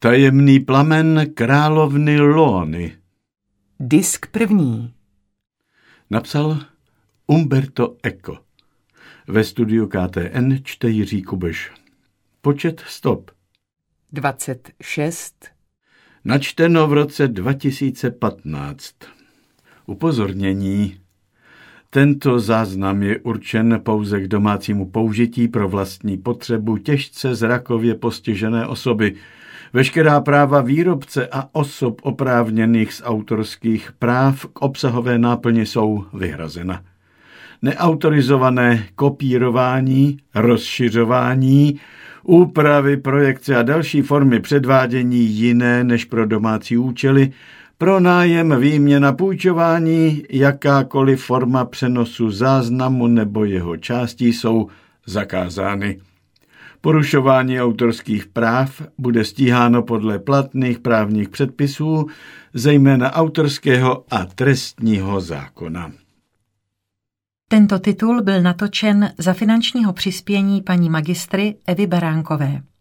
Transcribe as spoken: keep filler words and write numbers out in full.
Tajemný plamen královny Loany. Disk první. Napsal Umberto Eco. Ve studiu K T N čte Jiří Kubeš. Počet stop. dvacet šest. Načteno v roce dva tisíce patnáct. Upozornění. Tento záznam je určen pouze k domácímu použití pro vlastní potřebu těžce zrakově postižené osoby. Veškerá práva výrobce a osob oprávněných z autorských práv k obsahové náplni jsou vyhrazena. Neautorizované kopírování, rozšiřování, úpravy, projekce a další formy předvádění jiné než pro domácí účely, pronájem, výměna, půjčování, jakákoliv forma přenosu záznamu nebo jeho částí jsou zakázány. Porušování autorských práv bude stíháno podle platných právních předpisů, zejména autorského a trestního zákona. Tento titul byl natočen za finančního přispění paní magistry Evy Baránkové.